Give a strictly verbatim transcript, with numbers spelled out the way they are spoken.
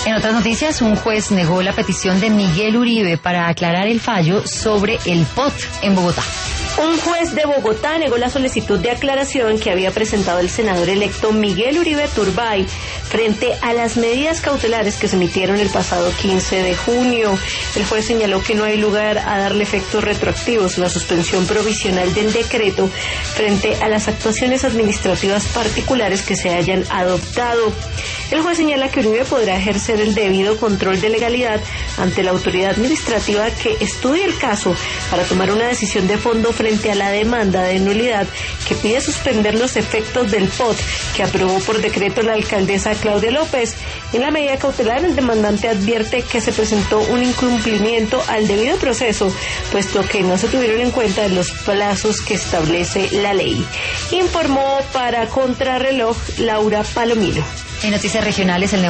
En otras noticias, un juez negó la petición de Miguel Uribe para aclarar el fallo sobre el P O T en Bogotá. Un juez de Bogotá negó la solicitud de aclaración que había presentado el senador electo Miguel Uribe Turbay frente a las medidas cautelares que se emitieron el pasado quince de junio. El juez señaló que no hay lugar a darle efectos retroactivos a la suspensión provisional del decreto frente a las actuaciones administrativas particulares que se hayan adoptado. El juez señala que Uribe podrá ejercer el debido control de legalidad ante la autoridad administrativa que estudie el caso para tomar una decisión de fondo frente a la demanda de nulidad que pide suspender los efectos del P O T que aprobó por decreto la alcaldesa Claudia López. En la medida cautelar, el demandante advierte que se presentó un incumplimiento al debido proceso, puesto que no se tuvieron en cuenta los plazos que establece la ley. Informó para Contrarreloj Laura Palomino. En noticias regionales, el